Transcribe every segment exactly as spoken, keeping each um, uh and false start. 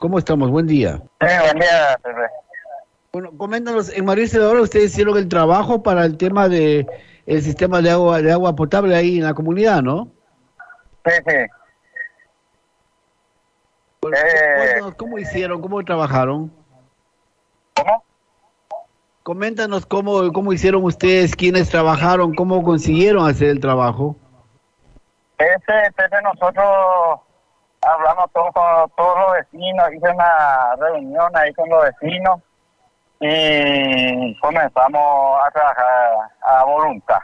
¿Cómo estamos? Buen día. Sí, buen día, Pepe. Bueno, coméntanos, en María Auxiliadora ustedes hicieron el trabajo para el tema de el sistema de agua de agua potable ahí en la comunidad, ¿no? Sí, sí. Bueno, cu- Eh, cuéntanos cómo hicieron, cómo trabajaron. ¿Cómo? Coméntanos cómo, cómo hicieron ustedes, quiénes trabajaron, cómo consiguieron hacer el trabajo. Este, Pepe, nosotros hablamos todos con todos los vecinos, hice una reunión ahí con los vecinos y comenzamos a trabajar a voluntad.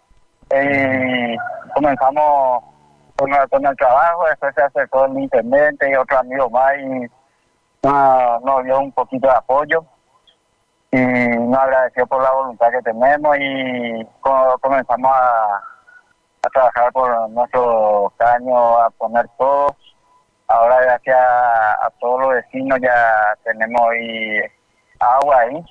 Eh, comenzamos con, el- con el trabajo, después se acercó el intendente y otro amigo más y ah, nos dio un poquito de apoyo. Y nos agradeció por la voluntad que tenemos y co- comenzamos a, a trabajar por nuestro caño, a poner todo. Ahora gracias a, a todos los vecinos ya tenemos ahí agua ahí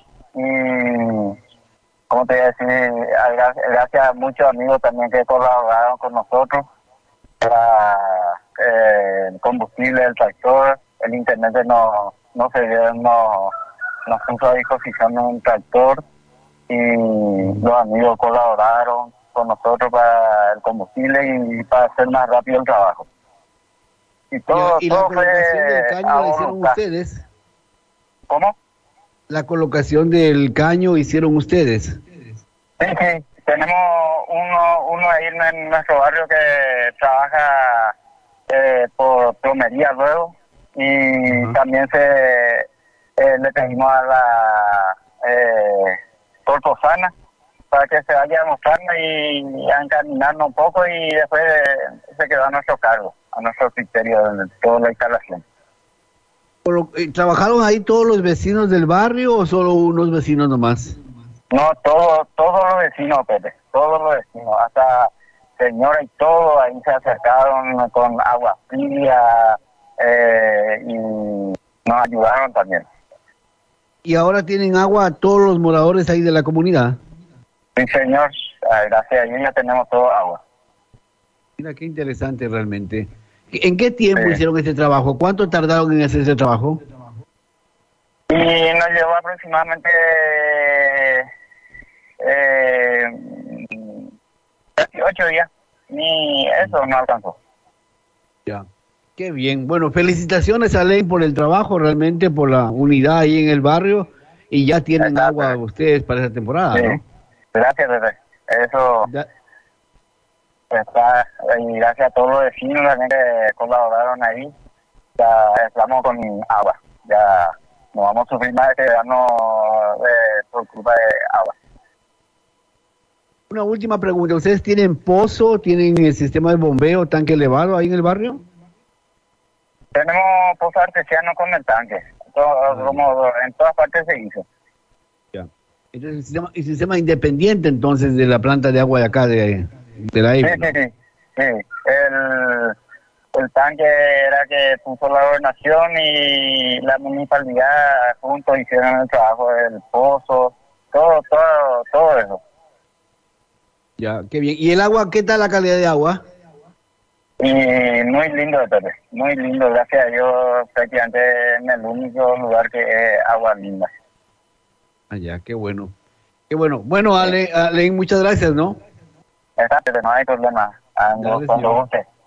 y como te iba a decir, a gra- gracias a muchos amigos también que colaboraron con nosotros para eh, el combustible del tractor, el internet no, no se dio, no nos puso a disposición un tractor y los amigos colaboraron con nosotros para el combustible y para hacer más rápido el trabajo. Y Ya, todo, y la todo fue colocación del caño a la hicieron voluntad. ustedes. ¿Cómo? La colocación del caño hicieron ustedes. Sí, sí, tenemos uno, uno ahí en nuestro barrio que trabaja eh, por plomería luego y Ajá. también se eh, le pedimos a la eh, Tortosana para que se vaya mostrando y a encaminarnos un poco y después eh, se quedó a nuestro cargo, a nuestro criterio de toda la instalación. Pero, eh, ¿trabajaron ahí todos los vecinos del barrio o solo unos vecinos nomás? No, todos todos los vecinos, Pepe, todos los vecinos, hasta señora y todo, ahí se acercaron con agua fría eh, y nos ayudaron también. Y ahora tienen agua a todos los moradores ahí de la comunidad. Sí, señor, ah, gracias a Dios ya tenemos todo agua. Mira qué interesante realmente. ¿En qué tiempo Sí. hicieron este trabajo? ¿Cuánto tardaron en hacer ese trabajo? Y nos llevó aproximadamente eh, dieciocho días, ni eso no alcanzó. Ya. Qué bien. Bueno, felicitaciones a Ley por el trabajo, realmente por la unidad ahí en el barrio. Y ya tienen Está, agua ustedes para esa temporada, sí. ¿no? Gracias, Pepe. Eso Ya- está, y gracias a todos los vecinos también que colaboraron ahí. Ya estamos con agua. Ya no vamos a sufrir más de quedarnos eh, por culpa de agua. Una última pregunta. ¿Ustedes tienen pozo, tienen el sistema de bombeo, tanque elevado ahí en el barrio? Tenemos pozo artesiano con el tanque. Todo, Ah, como en todas partes se hizo. ya. Entonces, el sistema, el sistema independiente entonces de la planta de agua de acá, de, de la Sí, E I. sí, sí. sí. El, el tanque era que puso la gobernación y la municipalidad juntos hicieron el trabajo del pozo, todo, todo, todo eso. Ya, qué bien. ¿Y el agua, qué tal la calidad de agua? Y muy lindo, Pepe, muy lindo, gracias a Dios, prácticamente en el único lugar que es agua linda. Ah, ya, qué bueno. Qué bueno. Bueno, Ale, Ale, muchas gracias, ¿no? Está, Pepe, no hay problema, ando Dale, cuando señor. guste.